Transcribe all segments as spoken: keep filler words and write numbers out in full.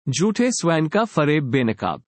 झूठे स्वैन का फरेब बेनकाब।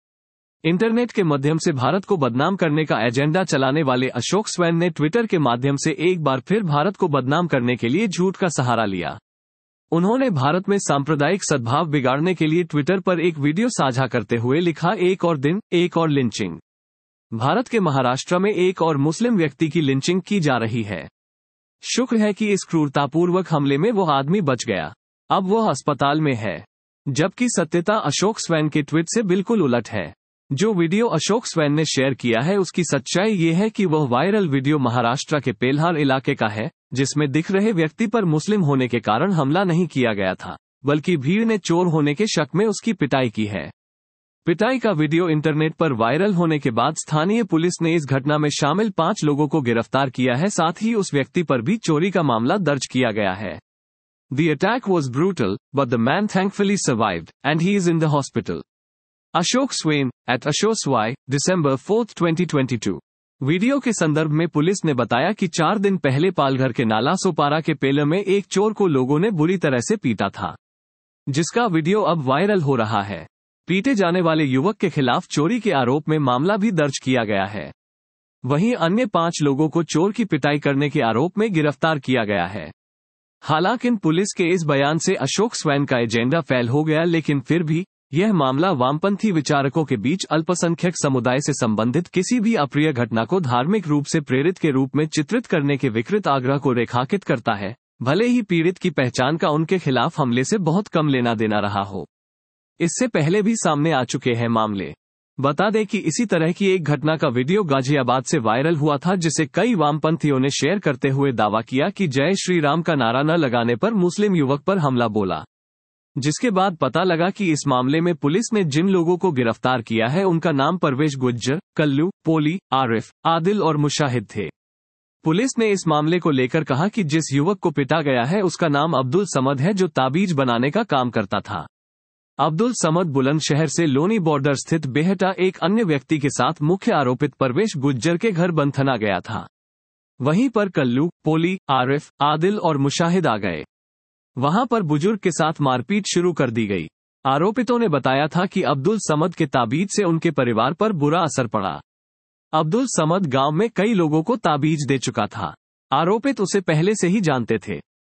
इंटरनेट के माध्यम से भारत को बदनाम करने का एजेंडा चलाने वाले अशोक स्वैन ने ट्विटर के माध्यम से एक बार फिर भारत को बदनाम करने के लिए झूठ का सहारा लिया। उन्होंने भारत में सांप्रदायिक सद्भाव बिगाड़ने के लिए ट्विटर पर एक वीडियो साझा करते हुए लिखा, एक और दिन, एक और लिंचिंग। भारत के महाराष्ट्र में एक और मुस्लिम व्यक्ति की लिंचिंग की जा रही है। शुक्र है कि इस क्रूरतापूर्वक हमले में वो आदमी बच गया। अब वह अस्पताल में है। जबकि सत्यता अशोक स्वैन के ट्वीट से बिल्कुल उलट है। जो वीडियो अशोक स्वैन ने शेयर किया है उसकी सच्चाई ये है कि वह वायरल वीडियो महाराष्ट्र के पेल्हार इलाके का है, जिसमें दिख रहे व्यक्ति पर मुस्लिम होने के कारण हमला नहीं किया गया था, बल्कि भीड़ ने चोर होने के शक में उसकी पिटाई की है। पिटाई का वीडियो इंटरनेट पर वायरल होने के बाद स्थानीय पुलिस ने इस घटना में शामिल पांच लोगों को गिरफ्तार किया है। साथ ही उस व्यक्ति पर भी चोरी का मामला दर्ज किया गया है। The attack was brutal, but the man thankfully survived, and he is in the hospital. Ashok Swain, at Ashoswai, December fourth, twenty twenty-two. Video के संदर्भ में पुलिस ने बताया कि चार दिन पहले पालघर के नाला सोपारा के पेले में एक चोर को लोगों ने बुरी तरह से पीटा था, जिसका वीडियो अब वायरल हो रहा है। पीटे जाने वाले युवक के खिलाफ चोरी के आरोप में मामला भी दर्ज किया गया है। वहीं अन्य पांच लोगों को चोर की पिटाई करने के आरोप में गिरफ्तार किया गया है। हालांकि पुलिस के इस बयान से अशोक स्वैन का एजेंडा फेल हो गया, लेकिन फिर भी यह मामला वामपंथी विचारकों के बीच अल्पसंख्यक समुदाय से संबंधित किसी भी अप्रिय घटना को धार्मिक रूप से प्रेरित के रूप में चित्रित करने के विकृत आग्रह को रेखांकित करता है, भले ही पीड़ित की पहचान का उनके खिलाफ हमले से बहुत कम लेना देना रहा हो। इससे पहले भी सामने आ चुके हैं मामले। बता दें कि इसी तरह की एक घटना का वीडियो गाजियाबाद से वायरल हुआ था, जिसे कई वामपंथियों ने शेयर करते हुए दावा किया कि जय श्री राम का नारा न लगाने पर मुस्लिम युवक पर हमला बोला। जिसके बाद पता लगा कि इस मामले में पुलिस ने जिन लोगों को गिरफ्तार किया है उनका नाम परवेश गुज्जर, कल्लू, पोली, आरिफ, आदिल और मुशाहिद थे। पुलिस ने इस मामले को लेकर कहा कि जिस युवक को पिटा गया है उसका नाम अब्दुल समद है, जो ताबीज बनाने का काम करता था। अब्दुल समद बुलंदशहर से लोनी बॉर्डर स्थित बेहटा एक अन्य व्यक्ति के साथ मुख्य आरोपित परवेश गुज्जर के घर बंधना गया था। वहीं पर कल्लू, पोली, आरिफ, आदिल और मुशाहिद आ गए। वहां पर बुजुर्ग के साथ मारपीट शुरू कर दी गई। आरोपितों ने बताया था कि अब्दुल समद के ताबीज से उनके परिवार पर बुरा असर पड़ा। अब्दुल समद गांव में कई लोगों को ताबीज दे चुका था। आरोपित उसे पहले से ही जानते थे।